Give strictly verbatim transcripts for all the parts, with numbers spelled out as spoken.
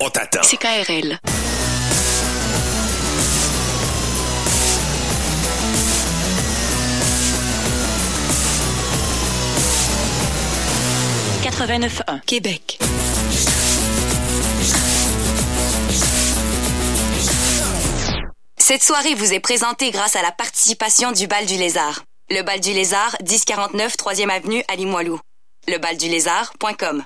On t'attend. C K R L. quatre-vingt-neuf un Québec. Cette soirée vous est présentée grâce à la participation du Bal du Lézard. Le Bal du Lézard, dix quarante-neuf troisième avenue à Limoilou. le bal du lézard point com.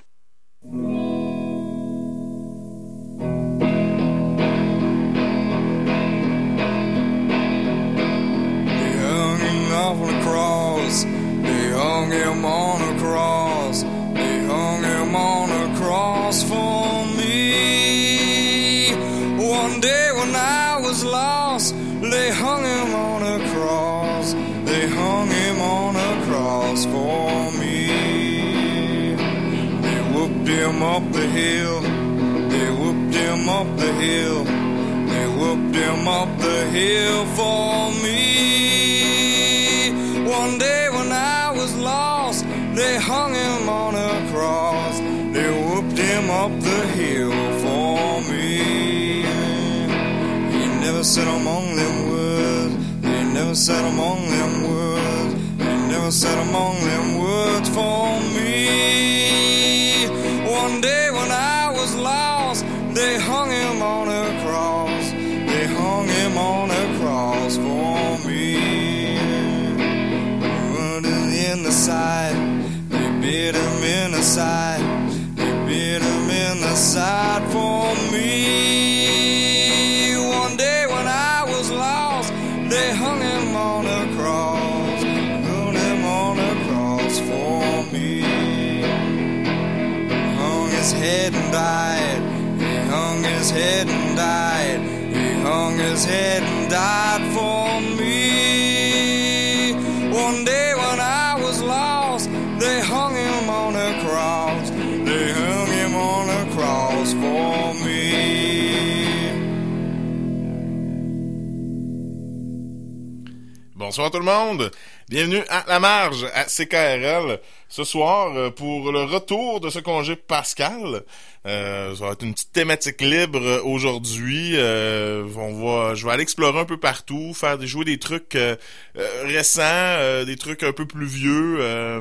On a cross, they hung him on a cross, they hung him on a cross for me. One day when I was lost, they hung him on a cross, they hung him on a cross for me. They whooped him up the hill, they whooped him up the hill, they whooped him up the hill for me. One day when I was lost, they hung him on a cross, they whooped him up the hill for me. He never said among them words, he never said among them words, he never said among them words for me. One day when I was lost, they hung him on a cross, they hung him on a cross for me. In the side, they bit him in the side, they bit him in the side for me. One day when I was lost, they hung him on a cross, hung him on a cross for me. He hung his head and died, he hung his head and died, he hung his head and died for me. One day when I was lost, they hung him on a cross, they hung him on a cross for me. Bonsoir tout le monde, bienvenue à La Marge à C K R L ce soir pour le retour de ce congé pascal. Euh, ça va être une petite thématique libre aujourd'hui. Euh, on va, je vais aller explorer un peu partout, faire des, jouer des trucs euh, euh, récents, euh, des trucs un peu plus vieux. Euh,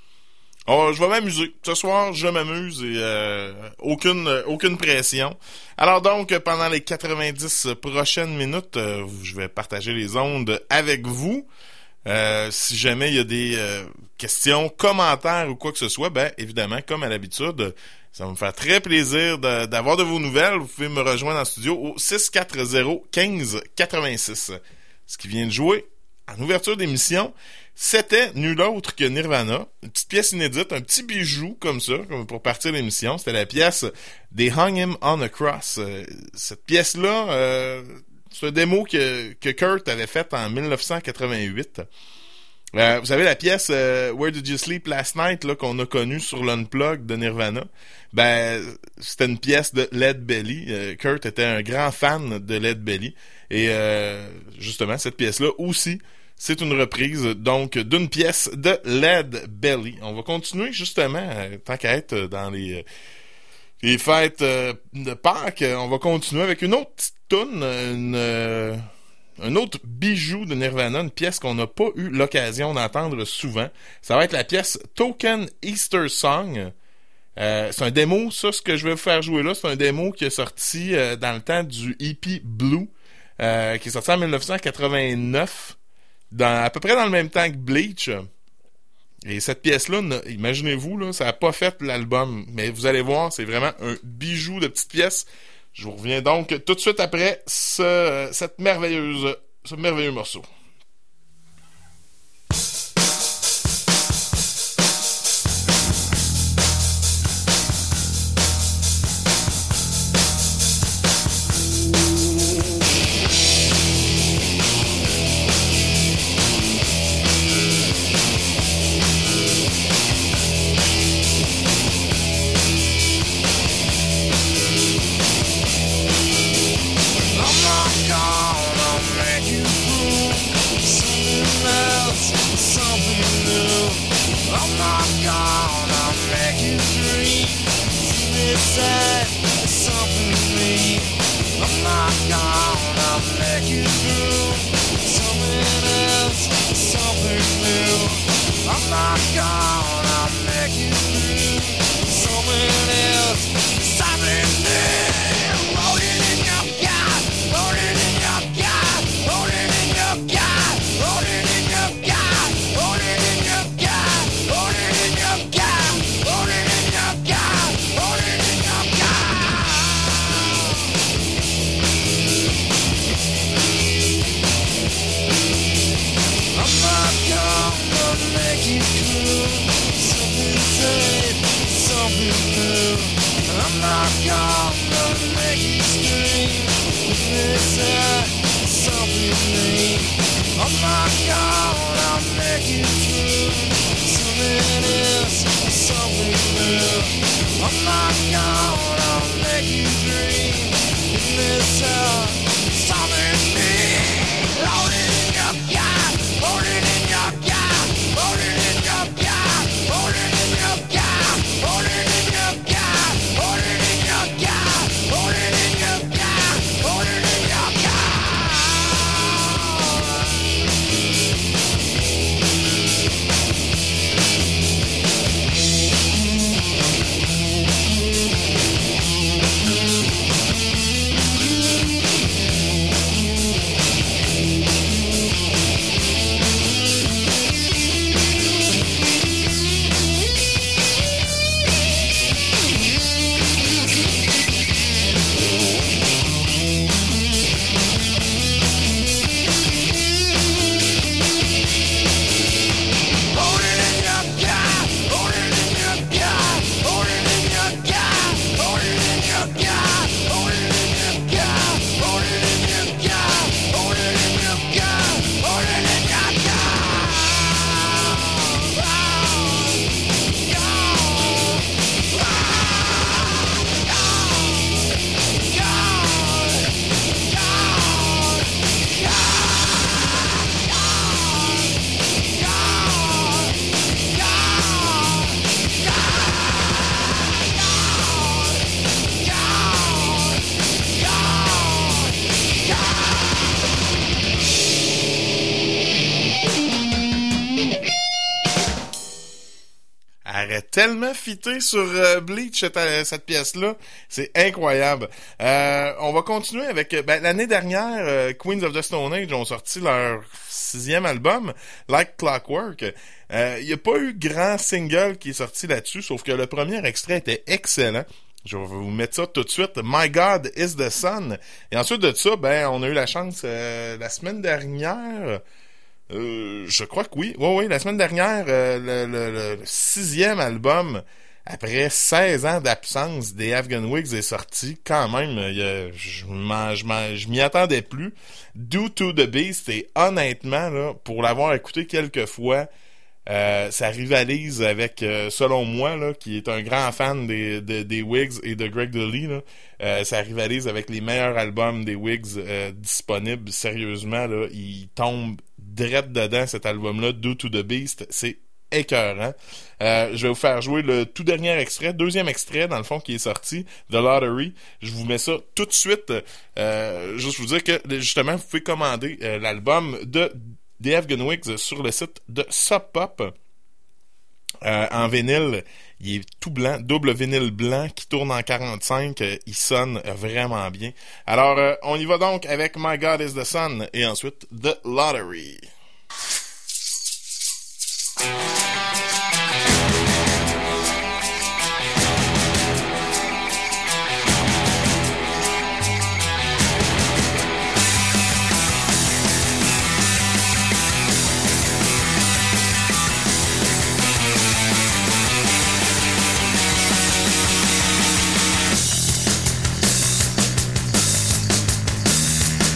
oh, je vais m'amuser. Ce soir, je m'amuse et euh, aucune aucune pression. Alors donc, pendant les quatre-vingt-dix prochaines minutes, euh, je vais partager les ondes avec vous. Euh, si jamais il y a des euh, questions, commentaires ou quoi que ce soit, ben évidemment, comme à l'habitude, ça va me faire très plaisir de, d'avoir de vos nouvelles. Vous pouvez me rejoindre en studio au six quatre zéro un cinq huit six. Ce qui vient de jouer en ouverture d'émission, c'était nul autre que Nirvana. Une petite pièce inédite, un petit bijou comme ça, comme pour partir l'émission. C'était la pièce They Hung Him on a Cross. Cette pièce-là, euh, c'est un démo que, que Kurt avait fait en dix-neuf cent quatre-vingt-huit. Euh, vous savez, la pièce euh, Where Did You Sleep Last Night là, qu'on a connue sur l'Unplugged de Nirvana, ben c'était une pièce de Lead Belly. Euh, Kurt était un grand fan de Lead Belly. Et euh, justement, cette pièce-là aussi, c'est une reprise donc d'une pièce de Lead Belly. On va continuer justement, euh, tant qu'à être dans les, les fêtes euh, de Pâques, on va continuer avec une autre petite toune, une... Euh, un autre bijou de Nirvana, une pièce qu'on n'a pas eu l'occasion d'entendre souvent. Ça va être la pièce Token Easter Song. Euh, c'est un démo, ça, ce que je vais vous faire jouer là, c'est un démo qui est sorti euh, dans le temps du E P Blue, euh, qui est sorti en dix-neuf cent quatre-vingt-neuf, dans, à peu près dans le même temps que Bleach. Et cette pièce-là, imaginez-vous, là, ça n'a pas fait l'album, mais vous allez voir, c'est vraiment un bijou de petite pièce. Je vous reviens donc tout de suite après ce, cette merveilleuse, ce merveilleux morceau. I'm not gonna make you prove gonna make you scream? Is there something mean? I'm not gonna make you true. Something is something new. I'm not gonna make you dream. Is there something mean? Hold it in your gut. Hold it in your gut. Hold it in your gut. Hold it in your gut. Hold it in your gut. Hold it in your gut. Hold it in your gut. Hold it in your gut. Tellement fité sur euh, Bleach cette, euh, cette pièce-là, c'est incroyable. Euh, on va continuer avec ben, l'année dernière, euh, Queens of the Stone Age ont sorti leur sixième album, Like Clockwork. Il euh, n'y a pas eu grand single qui est sorti là-dessus, sauf que le premier extrait était excellent. Je vais vous mettre ça tout de suite. My God is the Sun. Et ensuite de ça, ben on a eu la chance euh, la semaine dernière. Euh, je crois que oui. Oui, oui, la semaine dernière, euh, le, le, le, le sixième album, après seize ans d'absence des Afghan Wigs, est sorti. Quand même, euh, je m'en, je m'en, je m'y attendais plus. Due to the Beast, et honnêtement, là, pour l'avoir écouté quelques fois, euh, ça rivalise avec, euh, selon moi, là, qui est un grand fan des, des, des Wigs et de Greg Dulli, là, euh, ça rivalise avec les meilleurs albums des Wigs euh, disponibles. Sérieusement, là, il tombe direct dedans, cet album-là, Due to the Beast. C'est écœurant. Euh, je vais vous faire jouer le tout dernier extrait, deuxième extrait, dans le fond, qui est sorti, The Lottery. Je vous mets ça tout de suite. Euh, juste vous dire que, justement, vous pouvez commander euh, l'album de The Afghan Wigs sur le site de Sub Pop. Euh, en vinyle, il est tout blanc, double vinyle blanc qui tourne en quarante-cinq, euh, il sonne vraiment bien. Alors, euh, on y va donc avec My God is the Sun et ensuite The Lottery.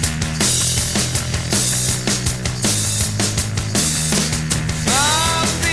I've been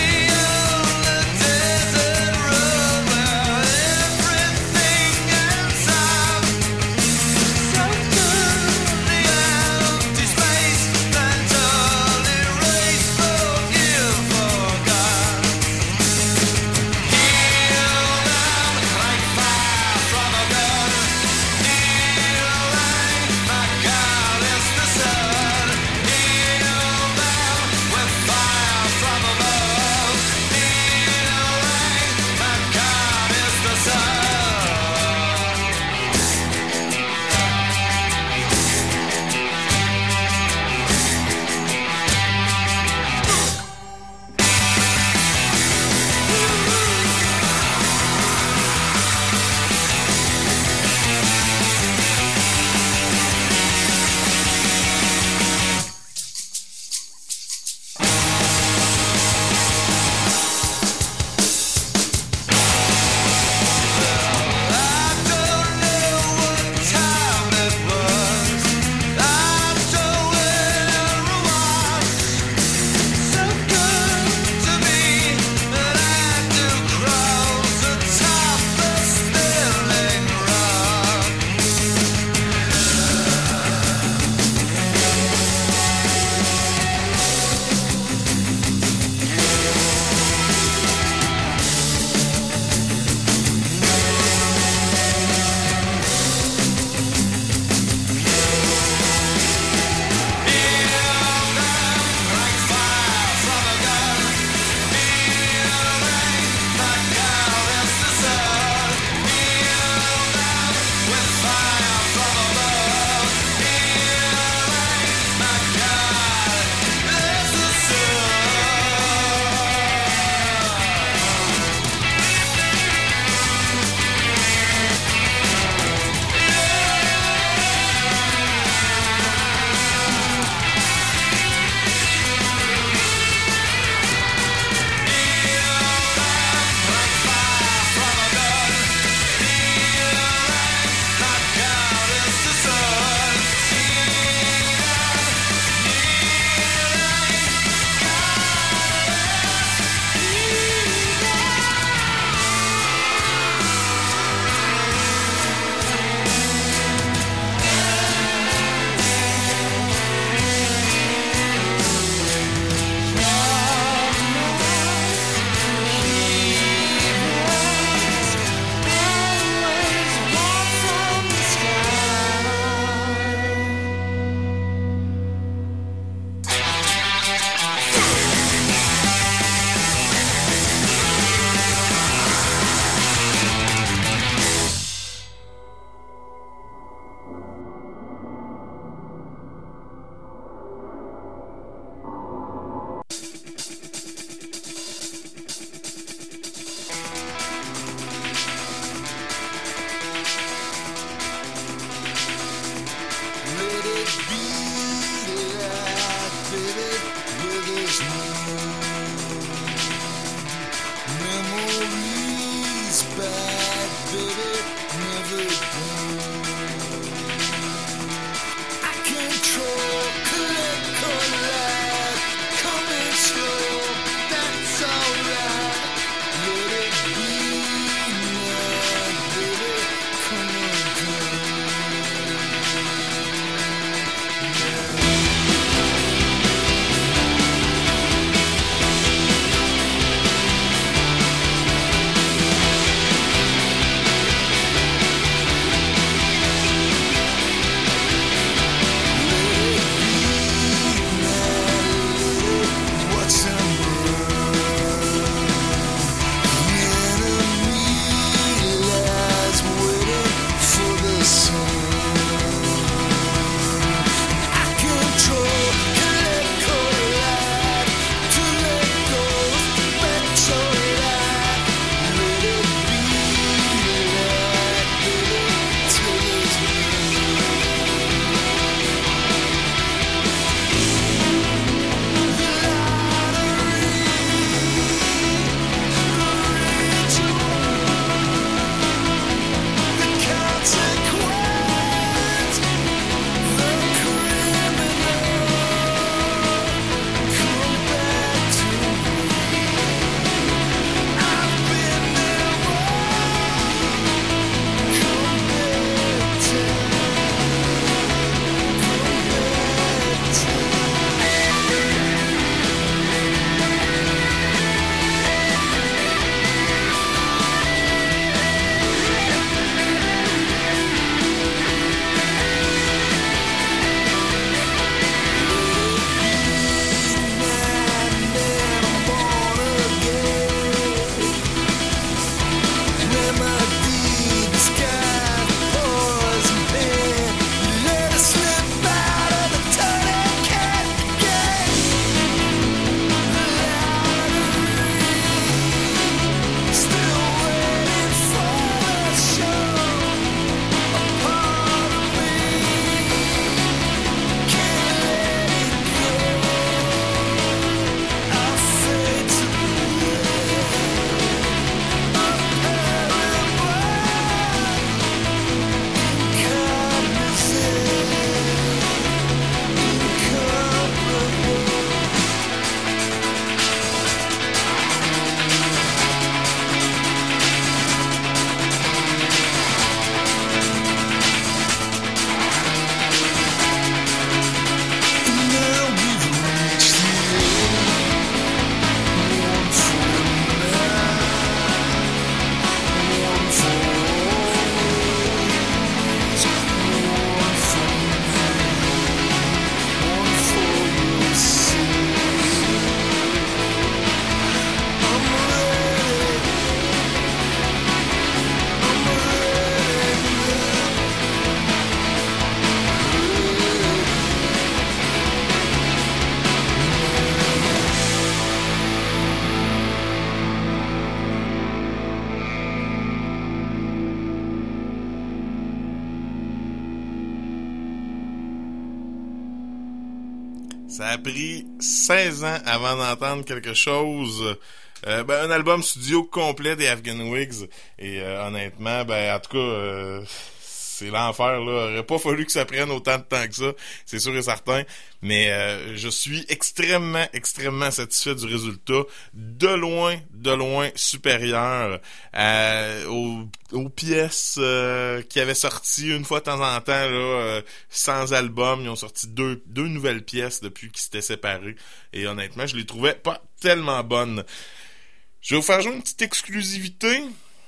Ça a pris seize ans avant d'entendre quelque chose. Euh, ben, un album studio complet des Afghan Whigs. Et euh, honnêtement, ben en tout cas, euh, c'est l'enfer, là. Il aurait pas fallu que ça prenne autant de temps que ça, c'est sûr et certain. Mais euh, je suis extrêmement, extrêmement satisfait du résultat. De loin, de loin supérieur à, aux, aux pièces euh, qui avaient sorti une fois de temps en temps, là, euh, sans album. Ils ont sorti deux, deux nouvelles pièces depuis qu'ils s'étaient séparés. Et honnêtement, je les trouvais pas tellement bonnes. Je vais vous faire jouer une petite exclusivité.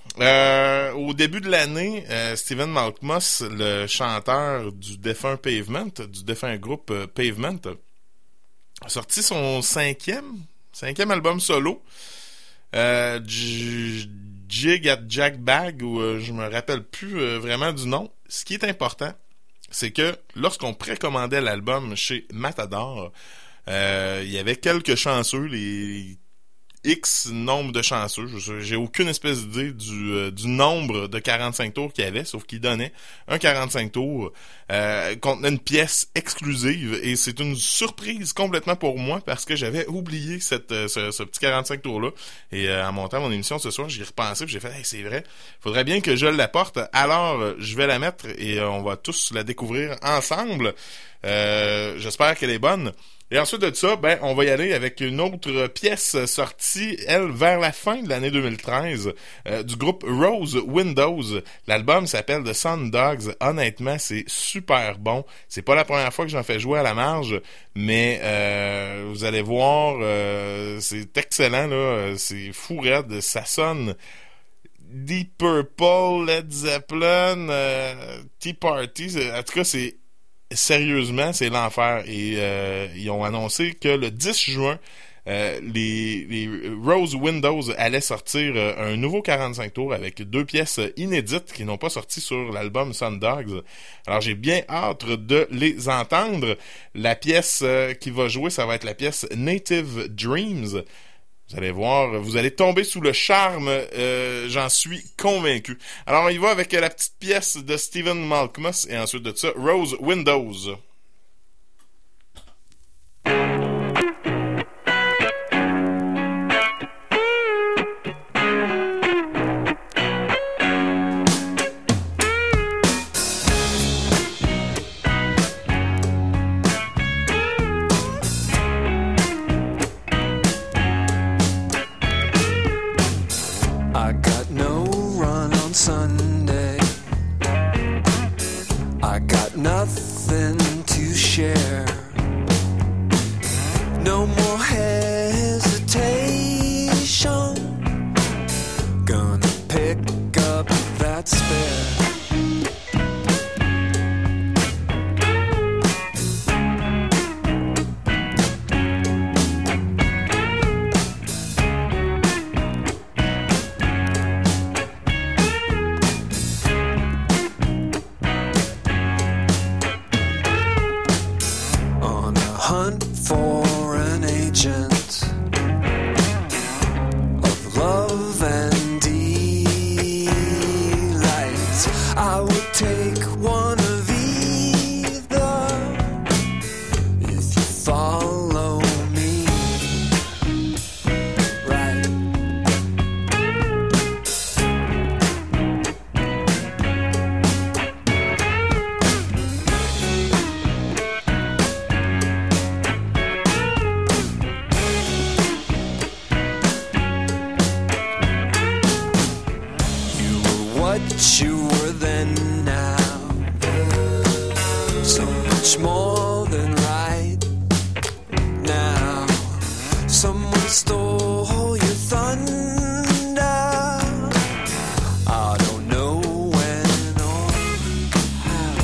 Euh, au début de l'année, euh, Stephen Malkmus, le chanteur du défunt Pavement, du défunt groupe euh, Pavement, a sorti son cinquième, cinquième album solo, euh, J- Jig at Jack Bag, ou euh, je me rappelle plus euh, vraiment du nom. Ce qui est important, c'est que lorsqu'on précommandait l'album chez Matador, euh, il y avait quelques chanceux, les X nombre de chanceux. Je, j'ai aucune espèce d'idée du, euh, du nombre de quarante-cinq tours qu'il y avait, sauf qu'il donnait un quarante-cinq tours euh, contenait une pièce exclusive et c'est une surprise complètement pour moi parce que j'avais oublié cette, euh, ce, ce petit quarante-cinq tours-là. Et euh, en montant mon émission ce soir, j'y ai repensé et j'ai fait hey, c'est vrai, faudrait bien que je l'apporte. Alors, euh, je vais la mettre et euh, on va tous la découvrir ensemble. Euh, j'espère qu'elle est bonne. Et ensuite de ça, ben, on va y aller avec une autre pièce sortie, elle, vers la fin de l'année deux mille treize, euh, du groupe Rose Windows. L'album s'appelle The Sun Dogs. Honnêtement, c'est super bon. C'est pas la première fois que j'en fais jouer à la marge, mais euh, vous allez voir, euh, c'est excellent, là. C'est fou raide. Ça sonne Deep Purple, Led Zeppelin, euh, Tea Party. En tout cas, c'est sérieusement, c'est l'enfer. Et euh, ils ont annoncé que le dix juin, euh, les, les Rose Windows allaient sortir euh, un nouveau quarante-cinq tours avec deux pièces inédites qui n'ont pas sorti sur l'album Sun Dogs. Alors j'ai bien hâte de les entendre. La pièce euh, qui va jouer, ça va être la pièce Native Dreams. Vous allez voir, vous allez tomber sous le charme, euh, j'en suis convaincu. Alors on y va avec la petite pièce de Stephen Malkmus et ensuite de ça, Rose Windows. Sunday, I got nothing to share. No more hesitation. Gonna pick up that spare. For an agent of love and delight, I would take one of either if you follow me right. You were then now, so much more than right now. Someone stole your thunder. I don't know when or how.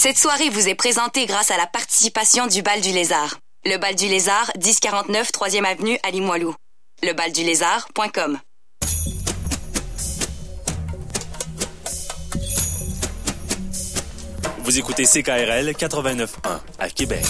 Cette soirée vous est présentée grâce à la participation du Bal du Lézard. Le Bal du Lézard, dix quarante-neuf troisième avenue à Limoilou. le bal du lézard point com. Vous écoutez C K R L quatre-vingt-neuf point un à Québec.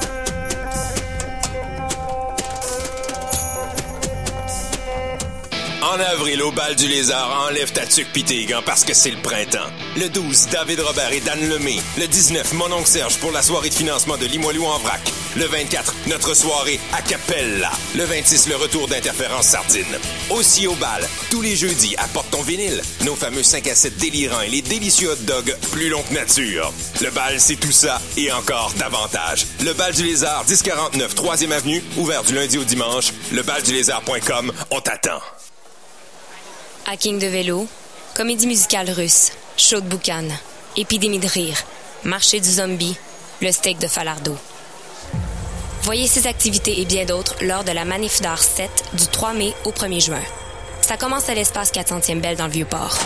En avril, au Bal du Lézard, enlève ta tuque pis tes gants parce que c'est le printemps. Le douze, David Robert et Dan Lemay. Le dix-neuf, mon oncle Serge pour la soirée de financement de Limoilou en vrac. Le vingt-quatre, notre soirée à Capella. Le vingt-six, le retour d'Interférence Sardine. Aussi au Bal, tous les jeudis, apporte ton vinyle. Nos fameux cinq à sept délirants et les délicieux hot dogs plus longs que nature. Le Bal, c'est tout ça et encore davantage. Le Bal du Lézard, dix quarante-neuf troisième avenue, ouvert du lundi au dimanche. le bal du lézard point com, on t'attend. Hacking de vélo, comédie musicale russe, show de boucan, épidémie de rire, marché du zombie, le steak de Falardeau. Voyez ces activités et bien d'autres lors de la Manif d'art sept du trois mai au premier juin. Ça commence à l'espace quatre centième Belle dans le Vieux-Port.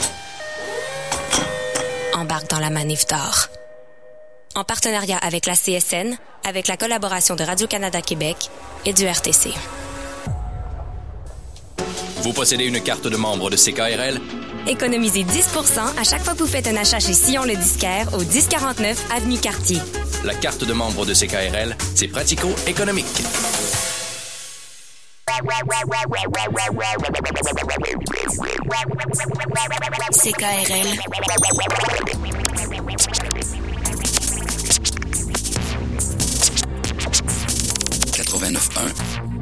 Embarque dans la Manif d'art. En partenariat avec la C S N, avec la collaboration de Radio-Canada Québec et du R T C. Vous possédez une carte de membre de C K R L? Économisez dix pour cent à chaque fois que vous faites un achat chez Sillon le disquaire au dix quarante-neuf avenue Cartier. La carte de membre de C K R L, c'est pratico-économique. C K R L. quatre-vingt-neuf point un.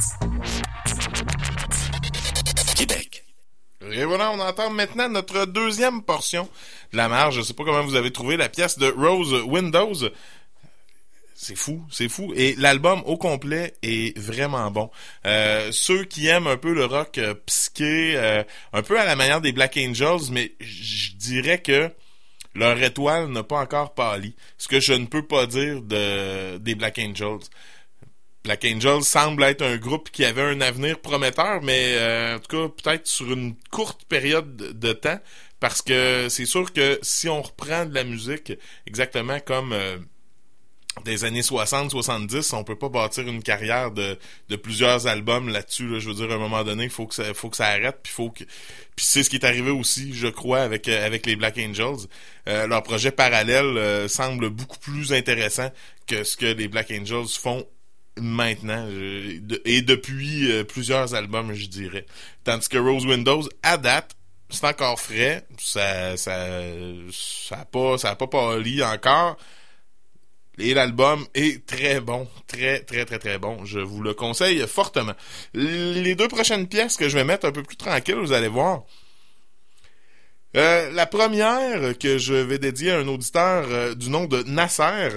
Québec. Et voilà, on entend maintenant notre deuxième portion de la marge. Je sais pas comment vous avez trouvé la pièce de Rose Windows. C'est fou, c'est fou. Et l'album au complet est vraiment bon. Euh, ceux qui aiment un peu le rock euh, psyché, euh, un peu à la manière des Black Angels, mais je dirais que leur étoile n'a pas encore pâli. Ce que je ne peux pas dire de des Black Angels. Black Angels semble être un groupe qui avait un avenir prometteur, mais euh, en tout cas, peut-être sur une courte période de temps, parce que c'est sûr que si on reprend de la musique exactement comme euh, des années soixante soixante-dix, on peut pas bâtir une carrière de, de plusieurs albums là-dessus. Là. Je veux dire, à un moment donné, il faut que ça, faut que ça arrête, puis faut que, puis c'est ce qui est arrivé aussi, je crois, avec avec les Black Angels. Euh, leur projet parallèle euh, semble beaucoup plus intéressant que ce que les Black Angels font maintenant euh, de, et depuis euh, plusieurs albums, je dirais. Tandis que Rose Windows, à date, c'est encore frais, ça ça ça a pas ça a pas pâli encore. Et l'album est très bon, très très très très bon. Je vous le conseille fortement. Les deux prochaines pièces que je vais mettre un peu plus tranquilles, vous allez voir. Euh, la première que je vais dédier à un auditeur euh, du nom de Nasser.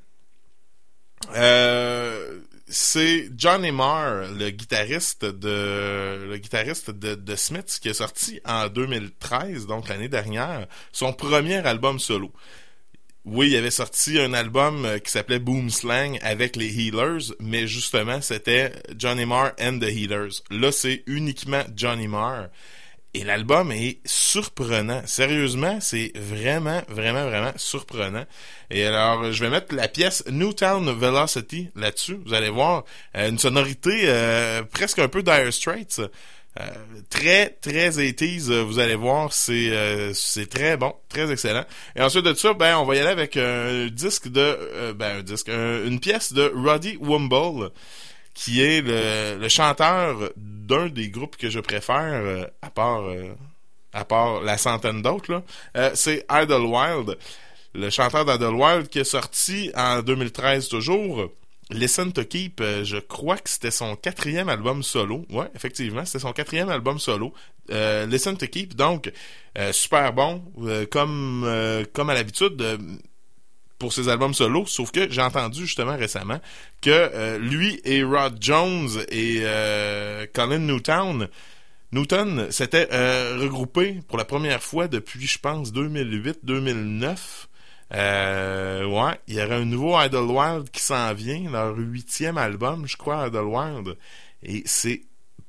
Euh, c'est Johnny Marr, le guitariste de le guitariste de, de Smiths, qui est sorti en deux mille treize, donc l'année dernière, son premier album solo. Oui, il avait sorti un album qui s'appelait Boom Slang avec les Healers, mais justement, c'était Johnny Marr and the Healers. Là, c'est uniquement Johnny Marr. Et l'album est surprenant. Sérieusement, c'est vraiment, vraiment, vraiment surprenant. Et alors, je vais mettre la pièce Newtown Velocity là-dessus. Vous allez voir, euh, une sonorité euh, presque un peu Dire Straits. Euh, très, très eighties, euh, vous allez voir, c'est euh, c'est très bon, très excellent. Et ensuite de ça, ben, on va y aller avec un disque de... Euh, ben, un disque, un, une pièce de Roddy Womble, qui est le, le chanteur d'un des groupes que je préfère, euh, à part euh, à part la centaine d'autres, là. Euh, c'est Idlewild, le chanteur d'Idlewild qui est sorti en deux mille treize toujours. Listen to Keep, euh, je crois que c'était son quatrième album solo. Ouais, effectivement, c'était son quatrième album solo. Euh, Listen to Keep, donc, euh, super bon, euh, comme euh, comme à l'habitude, euh, pour ses albums solo, sauf que j'ai entendu justement récemment que euh, lui et Rod Jones et euh, Colin Newtown, Newton s'étaient euh, regroupés pour la première fois depuis, je pense, deux mille huit deux mille neuf. Euh, ouais, il y aurait un nouveau Idlewild qui s'en vient, leur huitième album, je crois, Idlewild, et c'est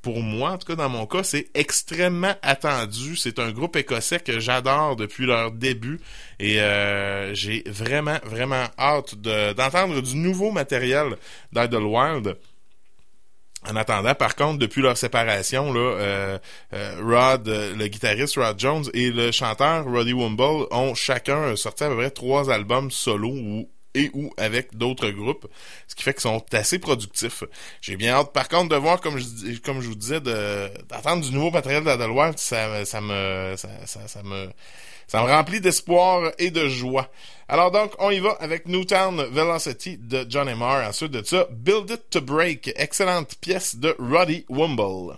pour moi, en tout cas dans mon cas, c'est extrêmement attendu. C'est un groupe écossais que j'adore depuis leur début et euh, j'ai vraiment, vraiment hâte de, d'entendre du nouveau matériel d'Idlewild. En attendant, par contre, depuis leur séparation, là, euh, euh, Rod, euh, le guitariste Rod Jones et le chanteur Roddy Woomble ont chacun sorti à peu près trois albums solo ou et ou avec d'autres groupes, ce qui fait qu'ils sont assez productifs. J'ai bien hâte, par contre, de voir, comme je comme je vous disais, de d'entendre du nouveau matériel d'Idlewild. Ça, ça me ça, ça, ça me ça me remplit d'espoir et de joie. Alors donc, on y va avec Newtown Velocity de Johnny Marr. Ensuite de ça, Build It to Break, excellente pièce de Roddy Woomble.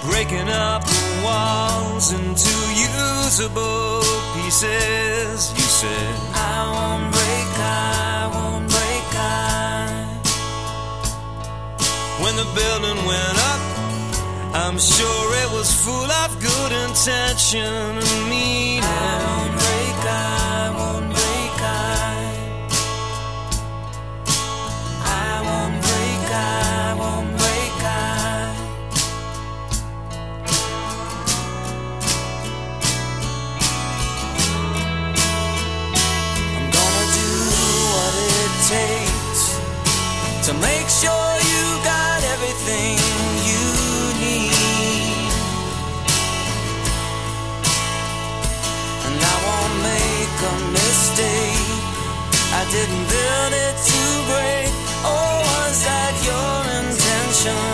breaking up the walls into usable pieces. You said, I won't break, I won't break, I. When the building went up, I'm sure it was full of good intention and meaning. I won't break, I won't break, I. I won't break, I won't break, I. I'm gonna do what it takes to make sure you got everything you need. And I won't make a mistake. I didn't build it to break. Or was that your intention?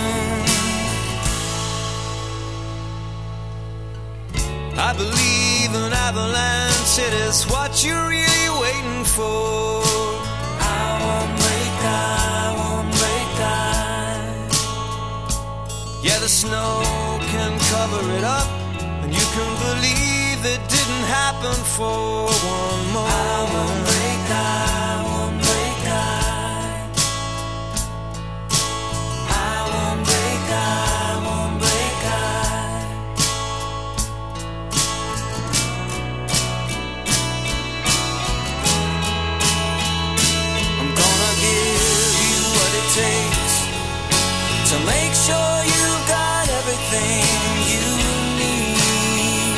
I believe an avalanche, it is what you're really waiting for. I won't break, I won't break, I. Yeah, the snow can cover it up, and you can believe it didn't happen for one more. I won't break, I won't break, I. I won't break, I won't break, I. I'm gonna give you what it takes to make sure you got everything you need.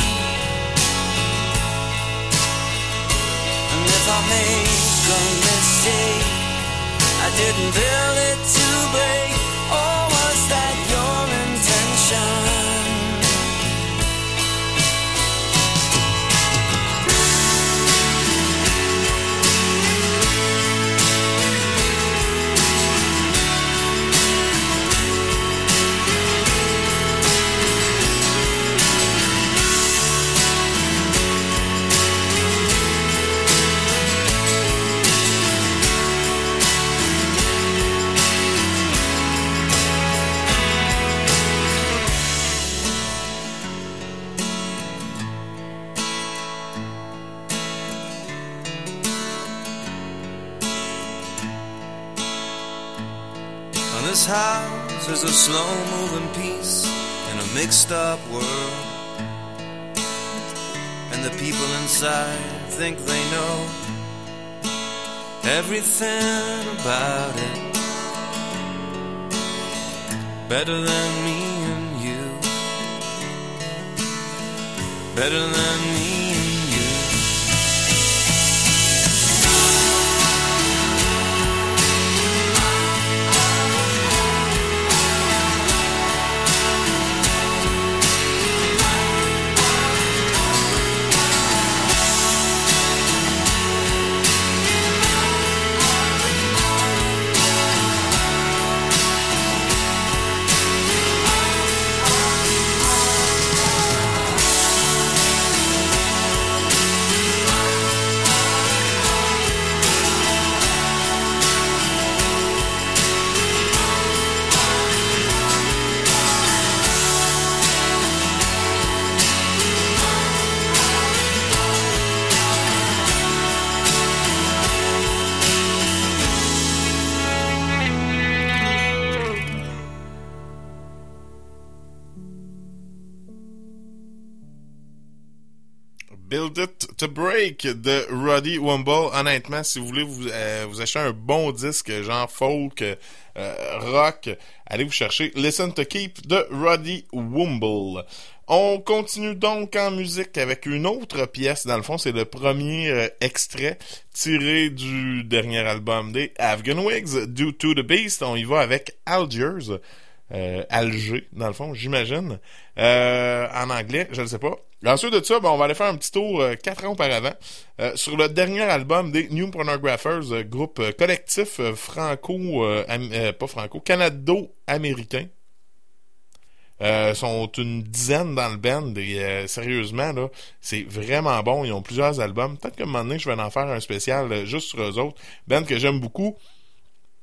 And if I make a mistake, I didn't build it to break. Or was that your intention? This house is a slow-moving piece in a mixed-up world, and the people inside think they know everything about it better than me and you, better than me and you. Build It to Break de Roddy Woomble. Honnêtement, si vous voulez vous, euh, vous acheter un bon disque genre folk, euh, rock, allez vous chercher Listen to Keep de Roddy Woomble. On continue donc en musique avec une autre pièce. Dans le fond, c'est le premier euh, extrait tiré du dernier album des Afghan Wigs, Due to the Beast. On y va avec Algiers. Euh, Alger, dans le fond, j'imagine. Euh, en anglais, je ne sais pas. Ensuite de ça, ben, on va aller faire un petit tour euh, quatre ans auparavant euh, sur le dernier album des New Pornographers, euh, groupe euh, collectif euh, franco, euh, am- euh, pas franco, canado-américain. Euh, sont une dizaine dans le band et euh, sérieusement là, c'est vraiment bon. Ils ont plusieurs albums. Peut-être qu'à un moment donné, je vais en faire un spécial euh, juste sur eux autres. Band que j'aime beaucoup.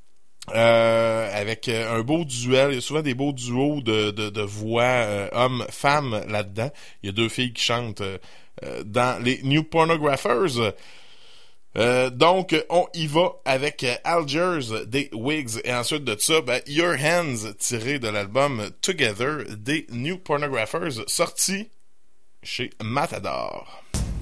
Euh, avec un beau duel. Il y a souvent des beaux duos de, de, de voix euh, hommes-femmes là-dedans. Il y a deux filles qui chantent euh, dans les New Pornographers. Euh, donc, on y va avec Algiers des Wigs. Et ensuite de ça, ben, Your Hands, tiré de l'album Together des New Pornographers, sorti chez Matador.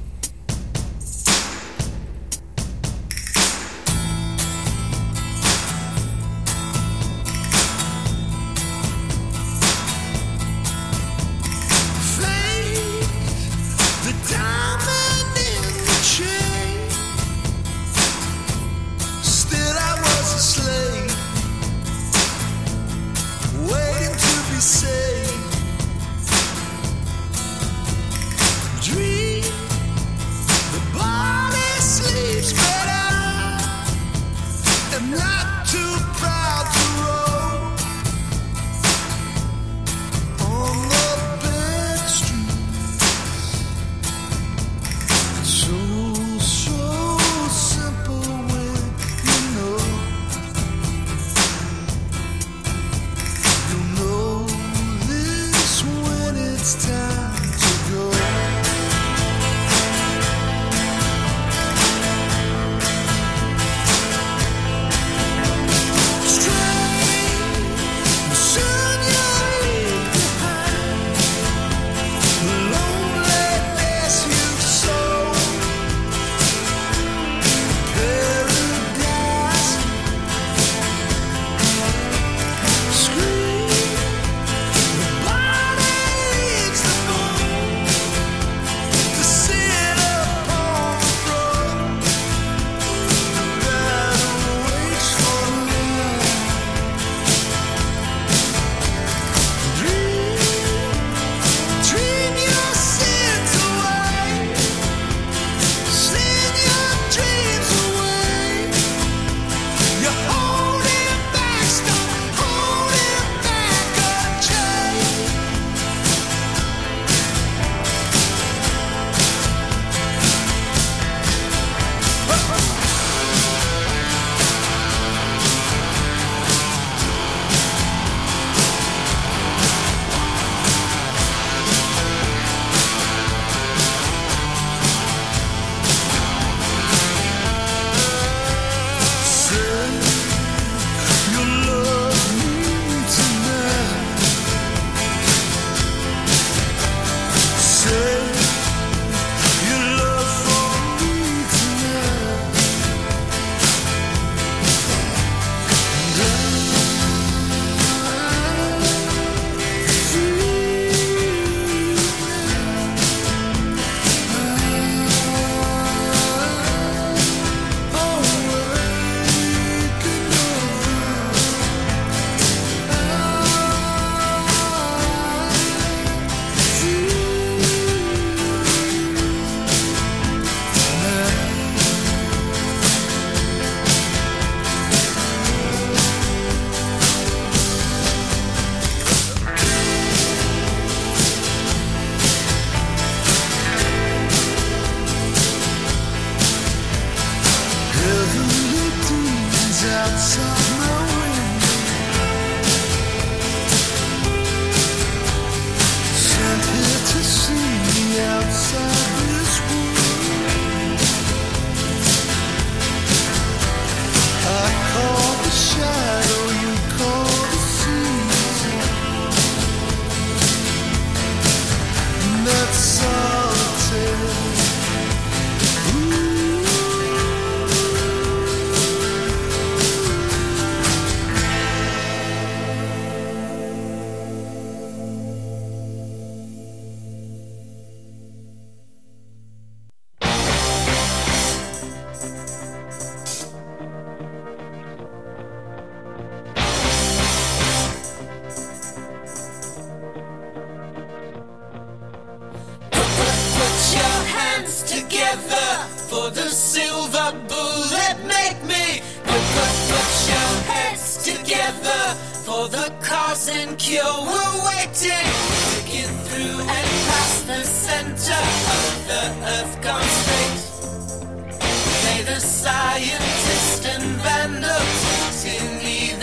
for the silver bullet. Make me put, put, put your heads together for the cause and cure. We're waiting to get through and past the center of the earth gone straight. May the scientist and vandal in either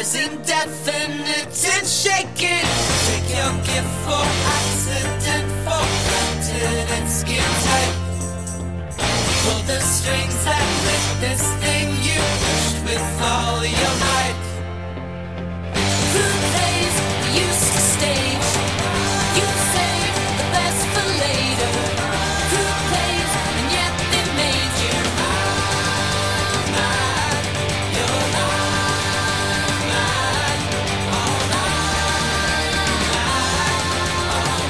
is indefinite and shaking. Take your gift for accident, for granted and skin tight. Pull the strings that lift this thing you pushed with all your might. Who plays used to stage? You save the best for later. Who plays and yet they made you mad? You're mad, mad, all mad, all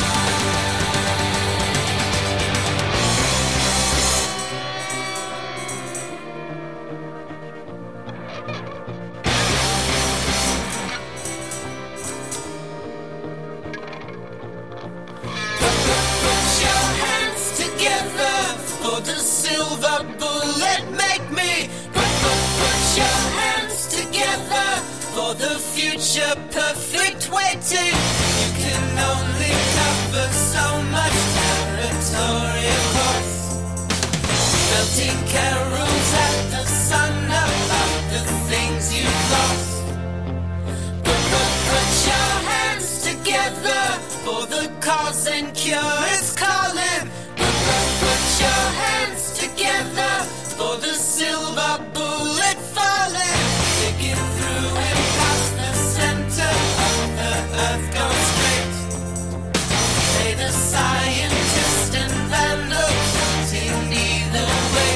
for the silver bullet, make me put, put, put your hands together for the future perfect waiting. You can only cover so much territory, of course. Belting carols at the sun about the things you've lost. Put, put, put your hands together for the cause and cure is calling. Put your hands together for the silver bullet falling. Digging through and past the center of the earth goes straight. Say the scientist and vandal counting either way.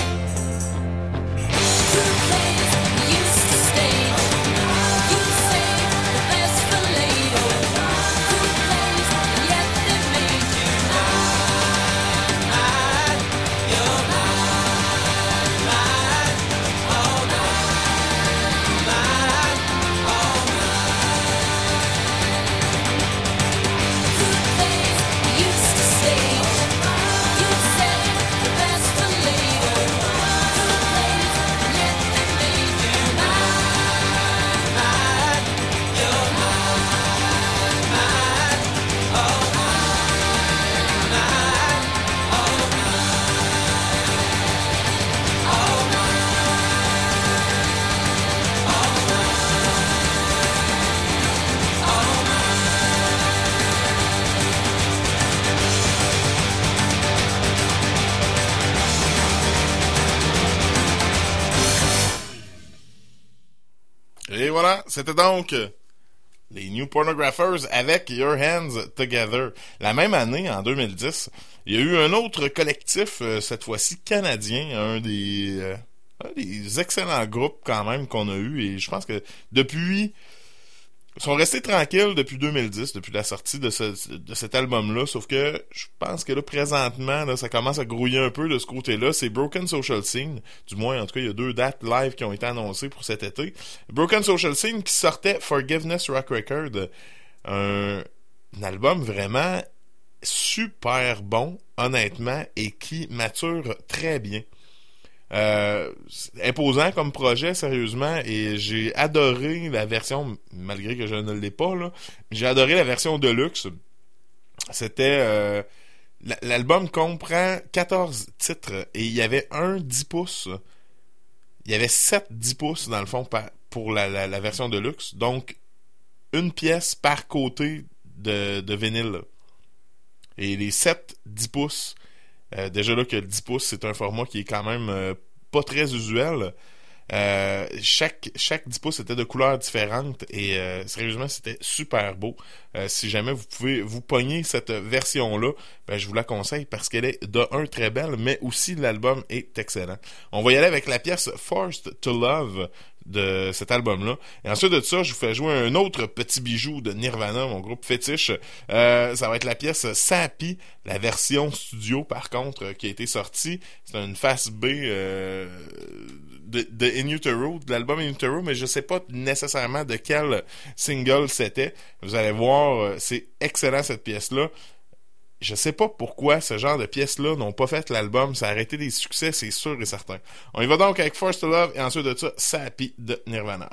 Who plays used to stage? You save the best for later. Who plays and yet they made you mad, mad. You're mad, mad, oh mad, mad, oh mad. Who plays used to stage? You save the best for later. Who plays and yet they made you mad, mad. You're mad, mad, oh mad, mad, oh Et voilà, c'était donc les New Pornographers avec Your Hands Together. La même année, en deux mille dix, il y a eu un autre collectif, euh, cette fois-ci canadien, un des, euh, un des excellents groupes quand même qu'on a eu, et je pense que depuis... Ils sont restés tranquilles depuis deux mille dix, depuis la sortie de, ce, de cet album-là, sauf que je pense que là, présentement, là, ça commence à grouiller un peu de ce côté-là. C'est Broken Social Scene, du moins, en tout cas, il y a deux dates live qui ont été annoncées pour cet été. Broken Social Scene qui sortait Forgiveness Rock Record, un, un album vraiment super bon, honnêtement, et qui mature très bien. Euh, imposant comme projet, sérieusement, et j'ai adoré la version, malgré que je ne l'ai pas, là, j'ai adoré la version Deluxe. C'était euh, l'album comprend quatorze titres et il y avait un dix pouces. Il y avait sept dix pouces dans le fond pour la, la, la version Deluxe, donc une pièce par côté de, de vinyle. Et les sept dix pouces, Euh, déjà là que le dix pouces, c'est un format qui est quand même euh, pas très usuel. Euh, chaque, chaque dix pouces était de couleurs différentes et euh, sérieusement, c'était super beau. Euh, si jamais vous pouvez vous pogner cette version-là, ben, je vous la conseille parce qu'elle est de un très belle, mais aussi l'album est excellent. On va y aller avec la pièce Forced to Love de cet album-là. Et ensuite de ça, je vous fais jouer un autre petit bijou de Nirvana, mon groupe fétiche. Euh, ça va être la pièce Sappy, la version studio, par contre, qui a été sortie. C'est une face B euh, de, de In Utero, de l'album In Utero, mais je sais pas nécessairement de quel single c'était. Vous allez voir, c'est excellent cette pièce-là. Je sais pas pourquoi ce genre de pièces-là n'ont pas fait l'album. Ça a arrêté des succès, c'est sûr et certain. On y va donc avec Forced to Love et ensuite de ça, Sappy de Nirvana.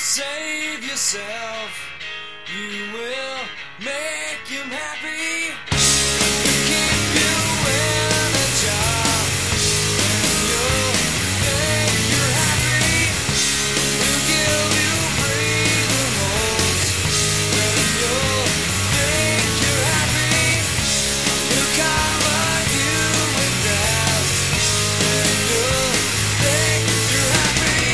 save yourself, you will make him happy. Keep you in a job, and you'll think you're happy. He'll give you breathing holes, then you'll think you're happy. He'll cover you with grass, then you'll think you're happy.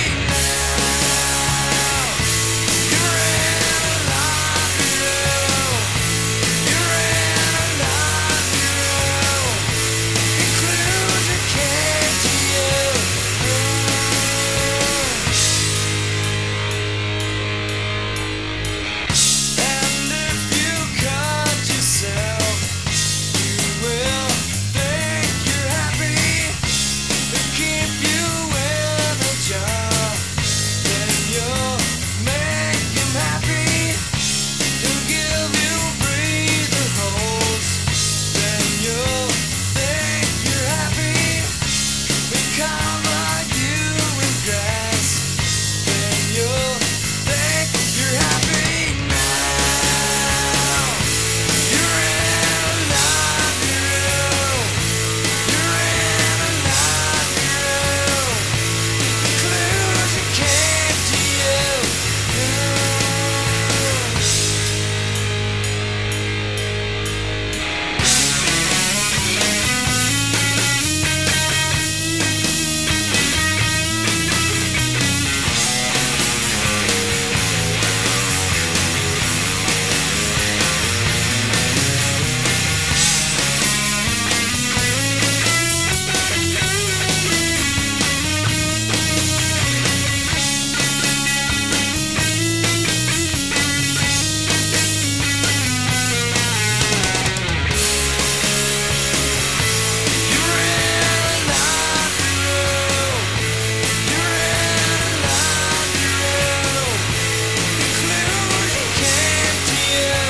Now you're in a laundry room. You're in a laundry room. Conclusion came to you. And if you cut yourself, you will think you're happy. They'll keep you in a job, then you'll make him happy. He'll give you breathing holes, then you'll think you're happy. He'll cover you in grass, then you'll think you're happy. Now you're in a laundry room. You're in a laundry room. Conclusion came to you. You're in a laundry room. You're in a laundry room. Conclusion came to you.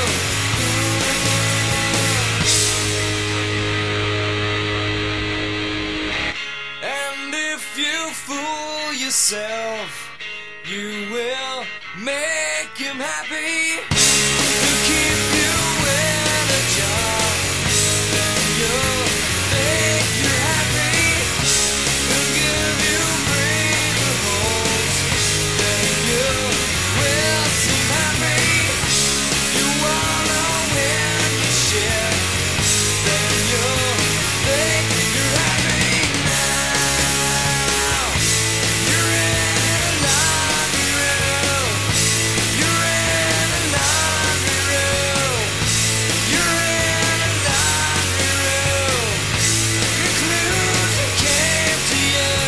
And if you fool yourself, you will make him happy. He'll keep you in a job, then you'll think you're happy. He'll give you breathing holes, then you will seem happy. You wallow in your shit, then you'll think you're happy. Now you're in a laundry room. You're in a laundry room. You're in a laundry room. Conclusion came to you.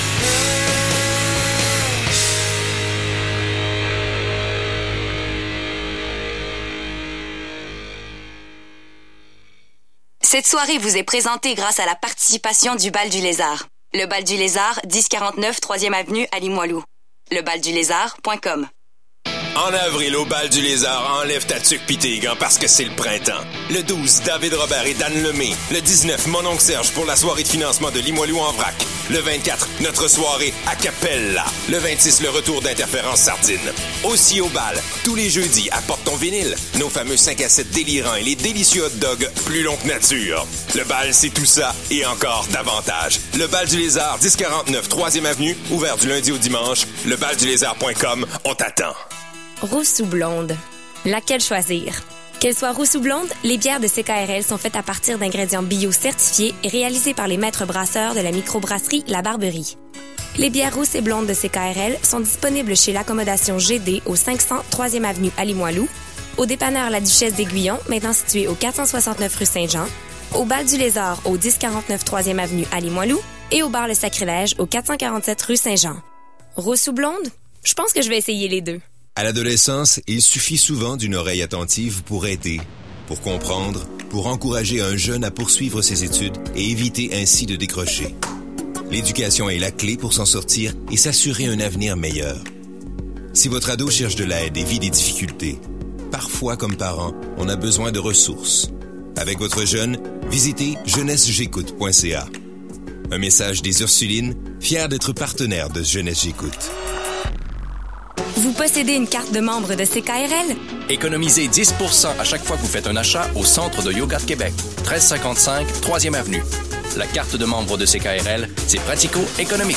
Cette soirée vous est présentée grâce à la participation du Bal du Lézard. Le Bal du Lézard, dix quarante-neuf troisième avenue à Limoilou. le bal du lézard point com. En avril, au Bal du Lézard, enlève ta tuque pis tes gants parce que c'est le printemps. Le douze, David Robert et Dan Lemay. Le dix-neuf, mon oncle Serge pour la soirée de financement de Limoilou en vrac. Le vingt-quatre, notre soirée a cappella. Le vingt-six, le retour d'Interférence Sardine. Aussi au bal, tous les jeudis, apporte ton vinyle. Nos fameux cinq à sept délirants et les délicieux hot dogs plus longs que nature. Le bal, c'est tout ça et encore davantage. Le Bal du Lézard, dix quarante-neuf troisième avenue, ouvert du lundi au dimanche. le bal du lézard point com, on t'attend. Rousse ou blonde? Laquelle choisir? Qu'elles soient rousses ou blondes, les bières de C K R L sont faites à partir d'ingrédients bio certifiés et réalisés par les maîtres brasseurs de la microbrasserie La Barberie. Les bières rousses et blondes de C K R L sont disponibles chez l'Accommodation G D au cinq cents troisième avenue à Limoilou, au dépanneur La Duchesse d'Aiguillon, maintenant situé au quatre cent soixante-neuf rue Saint-Jean, au Bal du Lézard au dix quarante-neuf troisième avenue à Limoilou et au bar Le Sacrilège au quatre cent quarante-sept rue Saint-Jean. Rousse ou blonde? Je pense que je vais essayer les deux. À l'adolescence, il suffit souvent d'une oreille attentive pour aider, pour comprendre, pour encourager un jeune à poursuivre ses études et éviter ainsi de décrocher. L'éducation est la clé pour s'en sortir et s'assurer un avenir meilleur. Si votre ado cherche de l'aide et vit des difficultés, parfois comme parent, on a besoin de ressources. Avec votre jeune, visitez jeunesse j'écoute point c a. Un message des Ursulines, fiers d'être partenaires de Jeunesse j'écoute. Vous possédez une carte de membre de C K R L? Économisez dix pour cent à chaque fois que vous faites un achat au Centre de yoga de Québec, treize cinquante-cinq troisième avenue. La carte de membre de C K R L, c'est pratico-économique.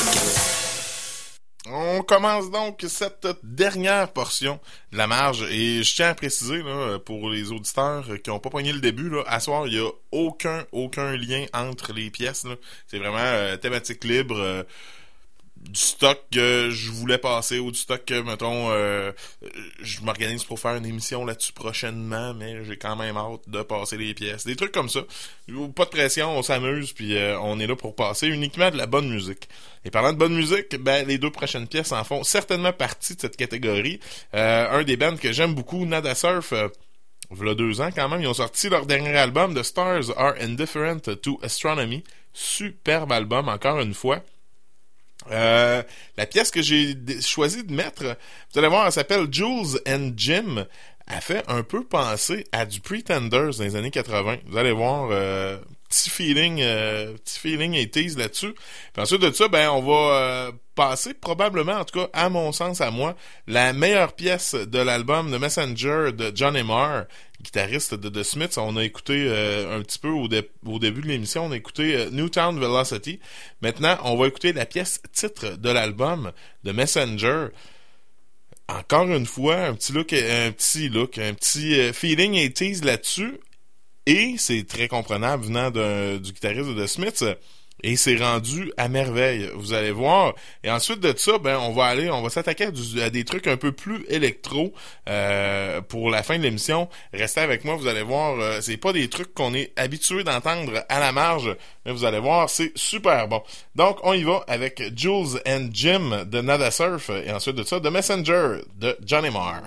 On commence donc cette dernière portion de la marge et je tiens à préciser là, pour les auditeurs qui n'ont pas pogné le début, là, à soir, il n'y a aucun, aucun lien entre les pièces. Là. C'est vraiment euh, thématique libre. Euh, du stock que je voulais passer ou du stock que, mettons, euh, je m'organise pour faire une émission là-dessus prochainement, mais j'ai quand même hâte de passer les pièces. Des trucs comme ça. Pas de pression, on s'amuse, puis euh, on est là pour passer uniquement de la bonne musique. Et parlant de bonne musique, ben les deux prochaines pièces en font certainement partie de cette catégorie. Euh, un des bands que j'aime beaucoup, Nada Surf, euh, il y a deux ans quand même, ils ont sorti leur dernier album, The Stars Are Indifferent to Astronomy. Superbe album, encore une fois. Euh, la pièce que j'ai d- choisi de mettre, vous allez voir, elle s'appelle Jules and Jim. Elle fait un peu penser à du Pretenders dans les années quatre-vingts. Vous allez voir, euh, petit feeling, euh, petit feeling eighties là-dessus. Puis ensuite de ça, ben on va euh, passer probablement, en tout cas à mon sens, à moi, la meilleure pièce de l'album The Messenger de Johnny Marr, guitariste de The Smiths. On a écouté euh, un petit peu au, dé- au début de l'émission, on a écouté euh, Newtown Velocity. Maintenant, on va écouter la pièce titre de l'album The Messenger. Encore une fois, un petit look, un petit look, un petit euh, feeling eighties là-dessus. Et c'est très comprenable venant d'un, du guitariste de The Smiths. Et c'est rendu à merveille, vous allez voir. Et ensuite de ça, ben on va aller, on va s'attaquer à, du, à des trucs un peu plus électro euh, pour la fin de l'émission. Restez avec moi, vous allez voir. Euh, c'est pas des trucs qu'on est habitué d'entendre à la marge, mais vous allez voir, c'est super bon. Donc on y va avec Jules and Jim de Nada Surf et ensuite de ça, The Messenger de Johnny Marr.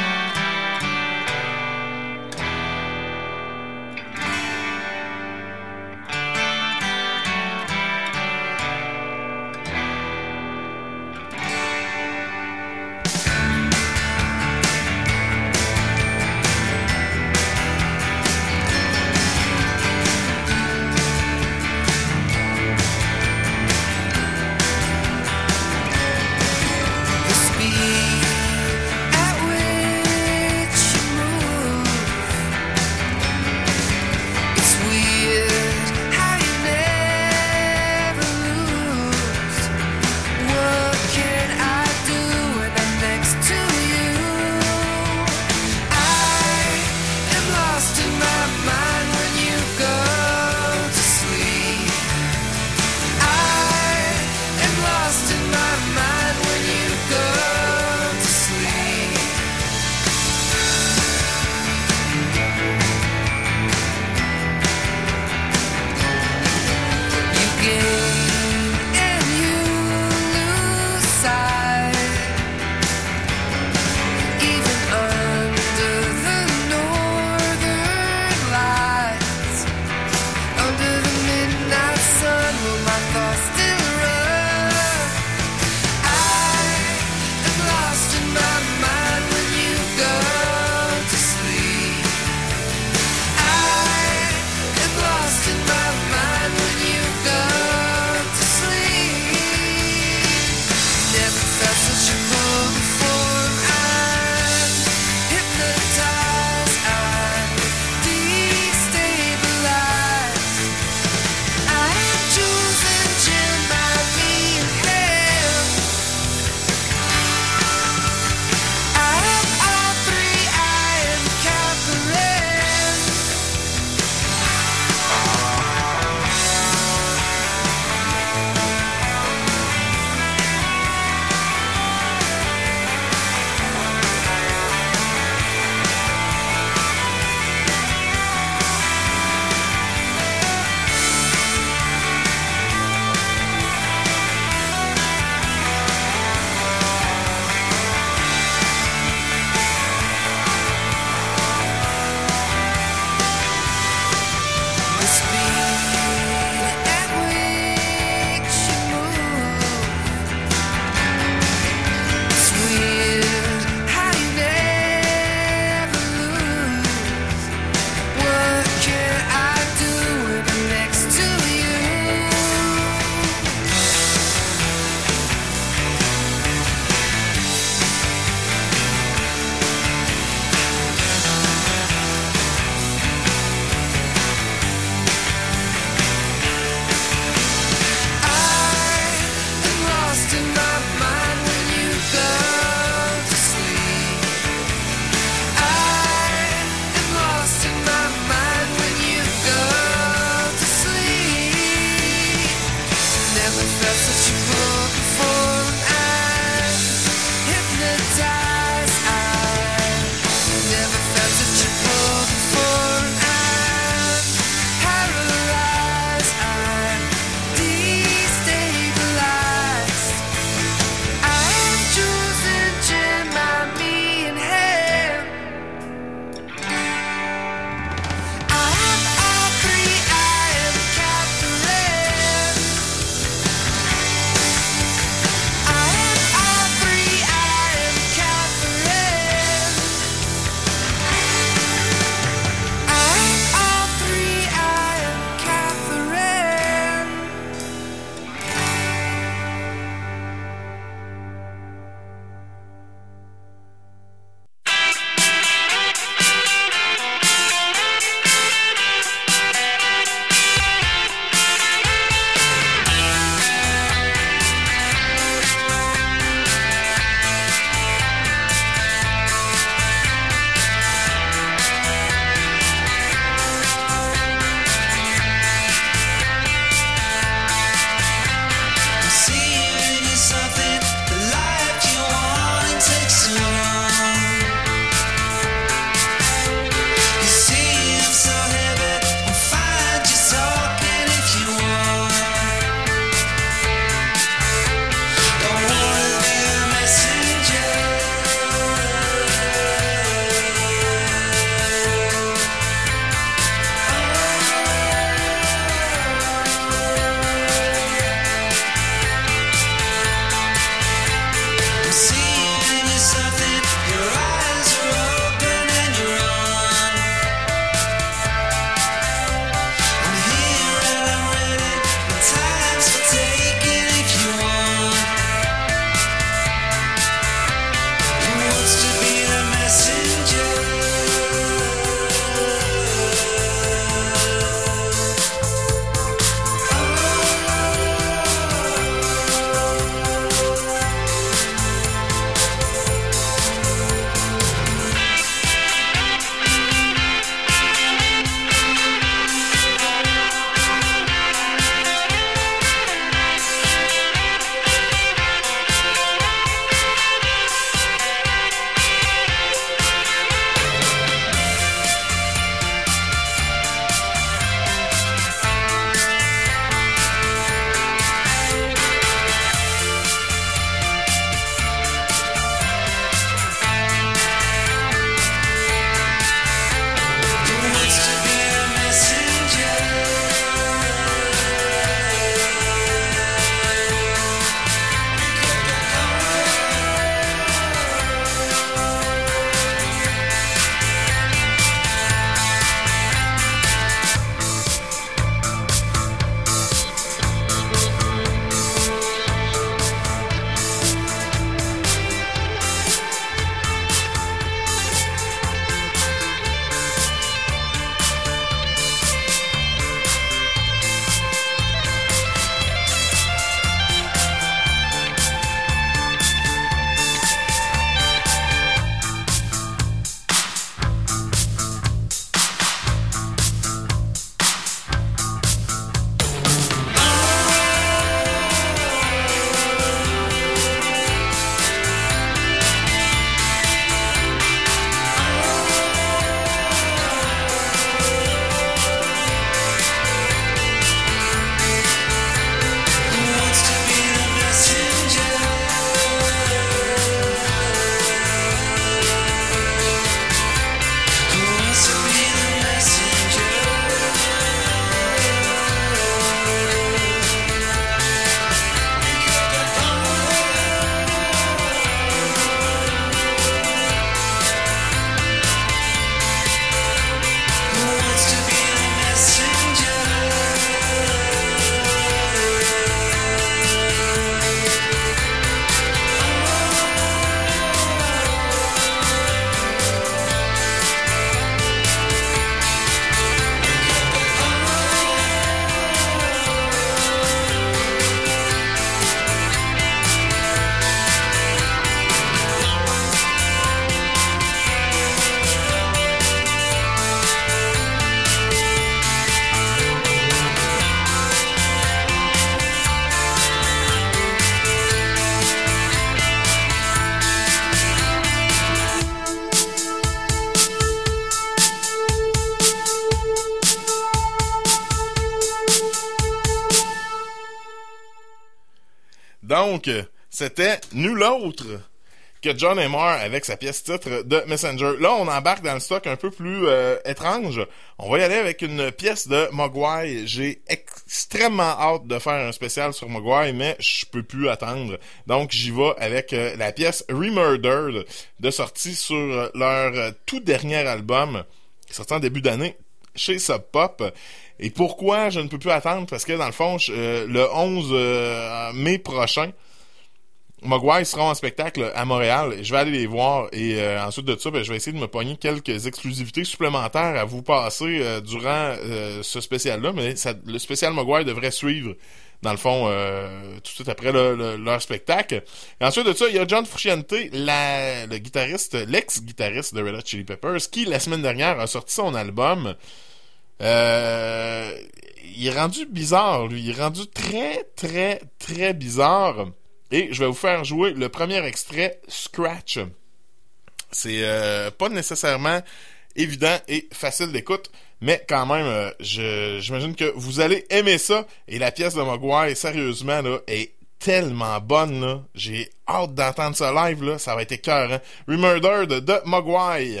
Donc, c'était nul autre que John Amar avec sa pièce titre de Messenger. Là, on embarque dans le stock un peu plus euh, étrange. On va y aller avec une pièce de Mogwai. J'ai extrêmement hâte de faire un spécial sur Mogwai, mais je peux plus attendre. Donc, j'y vais avec euh, la pièce Remurdered, de sortie sur euh, leur euh, tout dernier album, qui est sorti en début d'année chez Sub Pop. Et pourquoi je ne peux plus attendre? Parce que, dans le fond, je, euh, le onze mai prochain, Mogwai sera en spectacle à Montréal. Je vais aller les voir et euh, ensuite de ça, ben, je vais essayer de me pogner quelques exclusivités supplémentaires à vous passer euh, durant euh, ce spécial-là. Mais ça, le spécial Mogwai devrait suivre, dans le fond, euh, tout de suite après le, le, leur spectacle. Et ensuite de ça, il y a John Frusciante, la, le guitariste, l'ex-guitariste de Red Hot Chili Peppers, qui, la semaine dernière, a sorti son album. Euh, il est rendu bizarre, lui. Il est rendu très, très, très bizarre. Et je vais vous faire jouer le premier extrait, Scratch. C'est euh, pas nécessairement évident et facile d'écoute, mais quand même, euh, je, j'imagine que vous allez aimer ça. Et la pièce de Mogwai, sérieusement, là, est tellement bonne, là. J'ai hâte d'entendre ça live, là. Ça va être écœurant. Remurdered de Mogwai.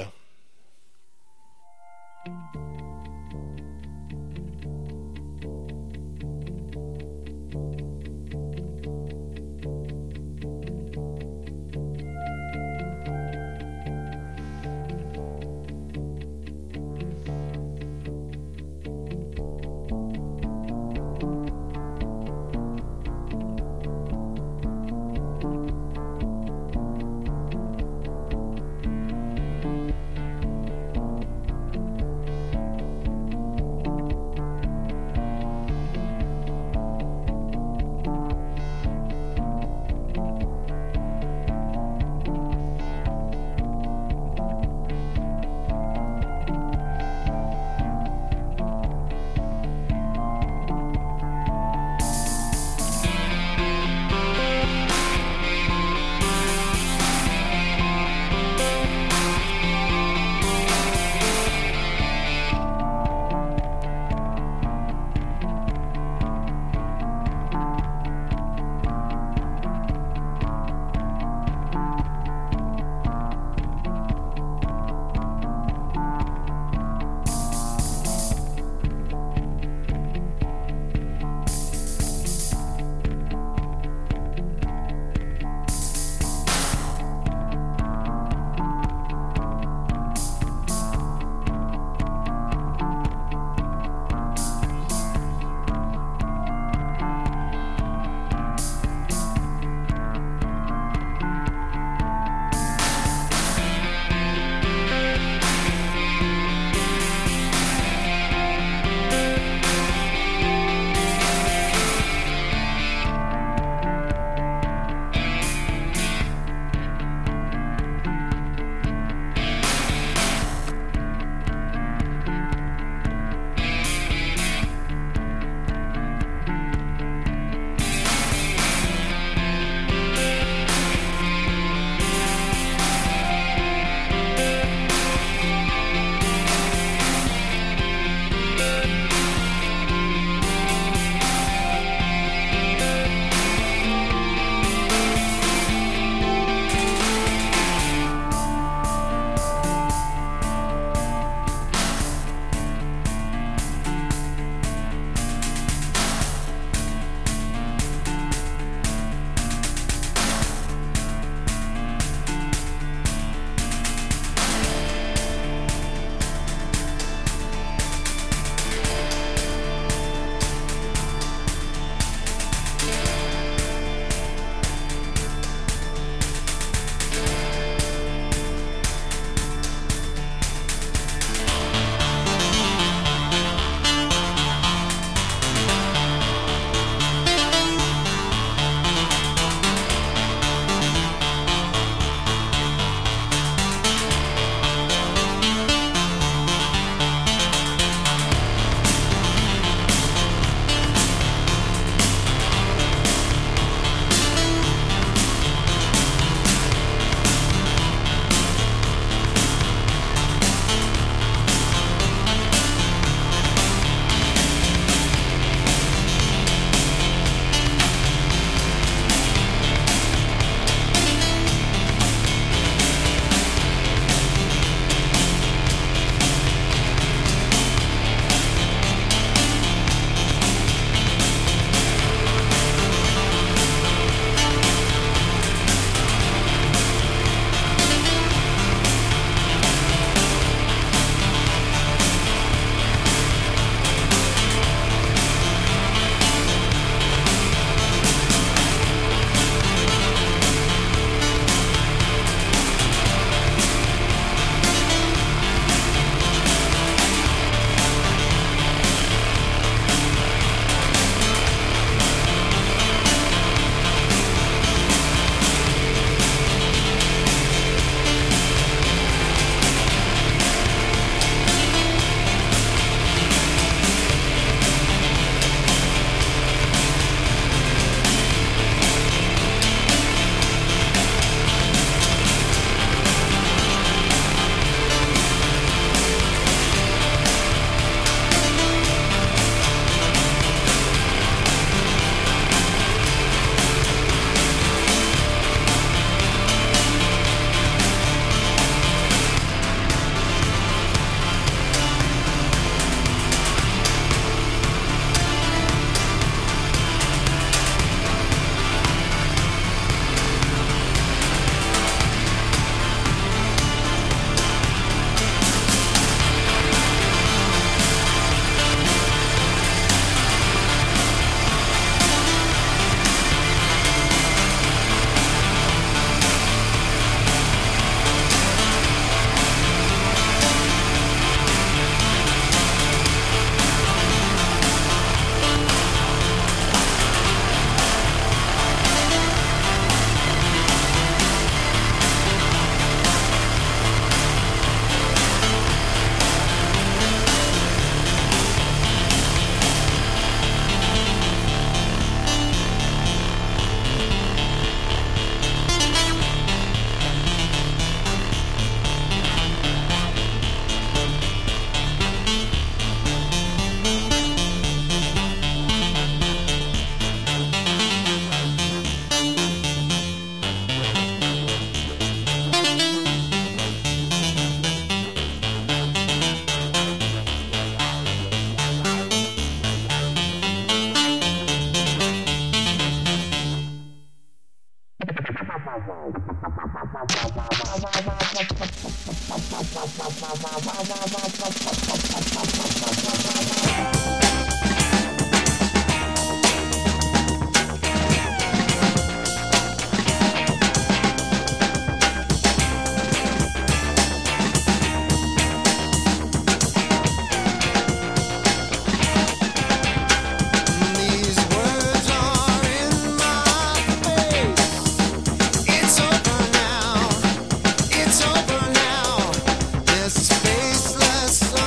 It's over now. This is faceless.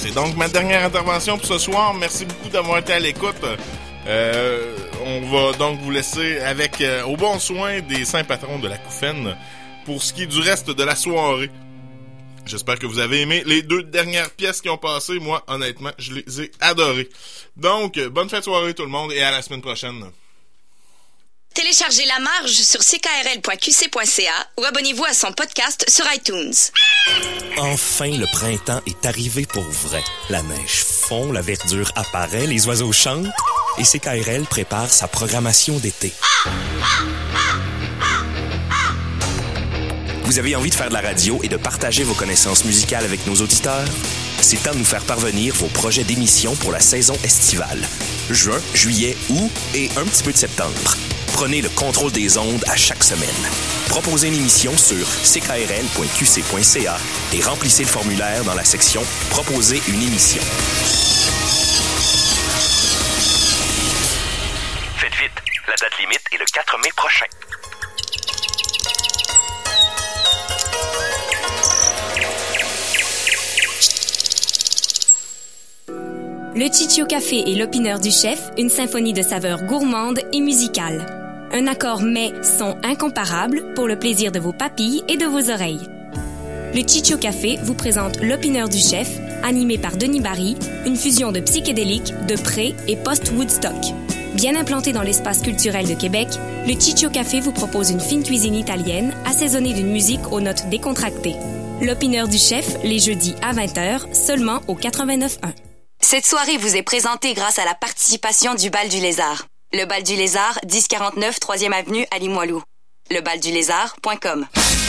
C'est donc ma dernière intervention pour ce soir. Merci beaucoup d'avoir été à l'écoute. Euh, on va donc vous laisser avec euh, au bon soin des saints patrons de la Couffaine pour ce qui est du reste de la soirée. J'espère que vous avez aimé les deux dernières pièces qui ont passé. Moi, honnêtement, je les ai adorées. Donc, bonne fin de soirée tout le monde et à la semaine prochaine. Téléchargez La Marge sur c k r l point q c point c a ou abonnez-vous à son podcast sur iTunes. Enfin, le printemps est arrivé pour vrai. La neige fond, la verdure apparaît, les oiseaux chantent et C K R L prépare sa programmation d'été. Vous avez envie de faire de la radio et de partager vos connaissances musicales avec nos auditeurs? C'est temps de nous faire parvenir vos projets d'émissions pour la saison estivale. Juin, juillet, août et un petit peu de septembre. Prenez le contrôle des ondes à chaque semaine. Proposez une émission sur c k r l point q c point c a et remplissez le formulaire dans la section « Proposer une émission ». Faites vite, la date limite est le quatre mai prochain. Le Chicho Café et l'Opineur du Chef, une symphonie de saveurs gourmandes et musicales. Un accord mets-son incomparable pour le plaisir de vos papilles et de vos oreilles. Le Chicho Café vous présente l'Opineur du Chef, animé par Denis Barry, une fusion de psychédélique, de pré et post-Woodstock. Bien implanté dans l'espace culturel de Québec, le Chicho Café vous propose une fine cuisine italienne assaisonnée d'une musique aux notes décontractées. L'Opineur du Chef, les jeudis à vingt heures, seulement au quatre-vingt-neuf un. Cette soirée vous est présentée grâce à la participation du Bal du Lézard. Le Bal du Lézard, dix quarante-neuf troisième avenue à Limoilou. le bal du lézard point com.